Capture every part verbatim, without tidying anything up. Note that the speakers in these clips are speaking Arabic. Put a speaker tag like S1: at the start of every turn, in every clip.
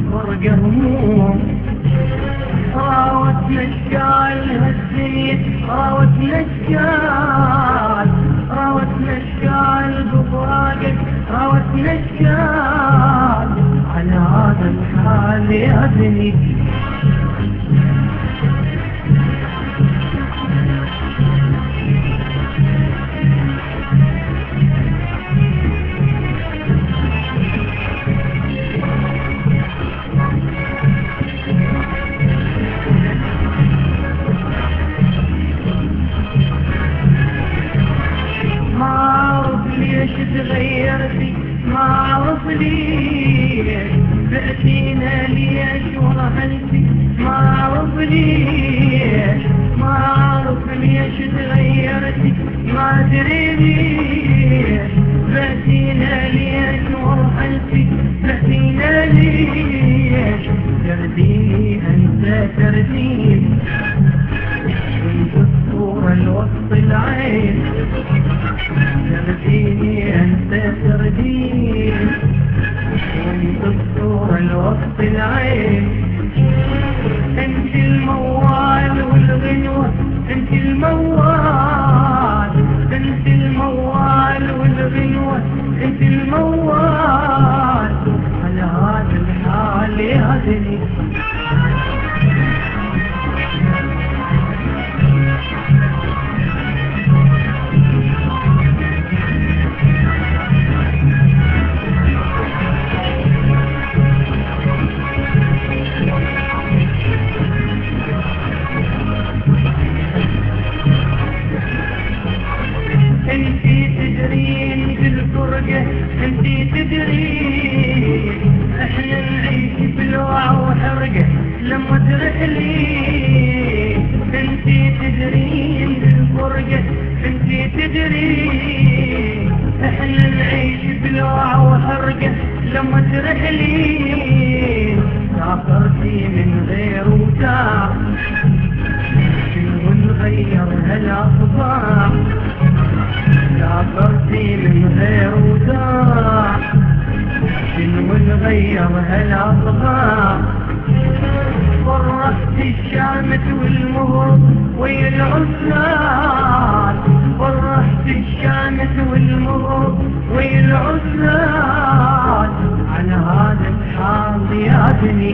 S1: بالفرقة هموم. راوتنا الشال هالسنين راوتنا الشال، راوتنا الشال بفراقك راوتنا الشال، على هذا الحال يا بني. تغيرتي ما اعرف ليش، بعتينا ليش ورحلتي ما اعرف ليش، ما اعرف ليش تغيرتي ما ادري ليش، بعتينا ليش ورحلتي بعتينا ليش، ترديني انت ترديني انت الصورة الوسط العين، ترديني انت ترديني انت الصورة الوسط العين، انت الموال والغنوة انت الموال، انت الموال والغنوة انت الموال، على هذا الحال يا دني. انتي تدرين بالفرقة انتي تدرين احنا نعيش بلوع وحرقة لما ترحلين، انتي تدرين بالفرقة انتي تدرين احنا نعيش بلوع وحرقة لما ترحلين، سافرتي من غير وداع شنو نغير هالاطباع، سافرتي من غير وداع شنو نغير هالاطباع، فرحت الشامت والمهر ويا العزال، فرحت الشامت والمهر ويا العزال، على هذا الحال يا بني.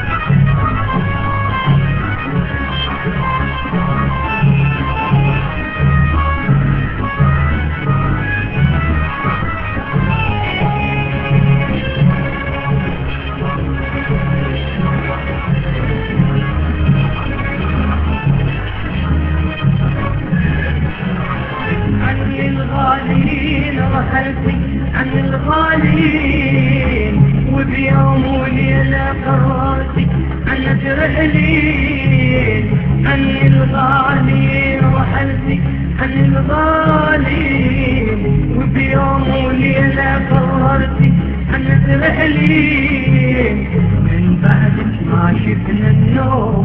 S1: رحلتي عن الغالين وبيوم وليلة قررتي عن ترحلين، عن الغالين رحلتي عن الغالين وبيوم وليلة قررتي عن ترحلين، من بعدك ما شفنا النوم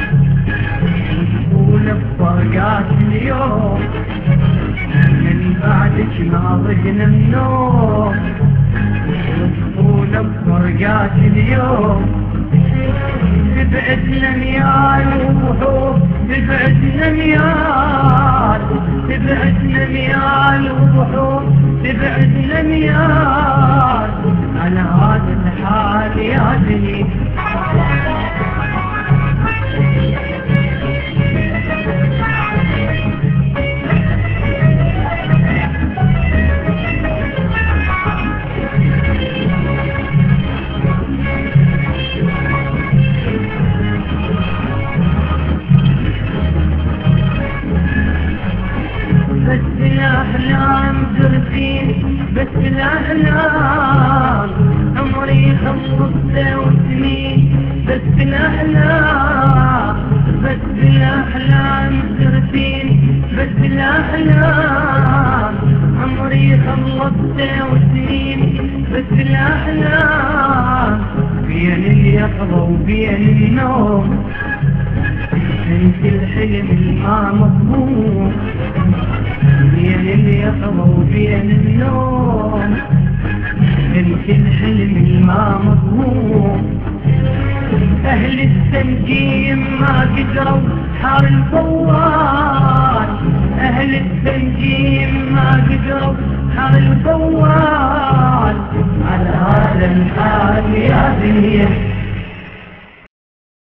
S1: ونقول بفرقات اليوم، من بعدك ما ضجنا النوم ونطفونا بفرقات اليوم، تبعدنا ميال وبحور تبعدنا ميال، تبعدنا ميال وبحور تبعدنا ميال، على هذا الحال يا بني. بس الأحلام زرتين بس الأحلام عمري خمسة وسنين، بس الأحلام بس الأحلام زرتين بس الأحلام عمري خمسة وسنين، بس الأحلام بين اليقظة وبين النوم، انت الحلم الما مضمون بين اليقظة وبين النوم، انت الحلم الما مضمون، التنجيم ما قدروا حار الفوال، أهل التنجيم ما قدروا حار الفوال. على هذا الحال يا ذي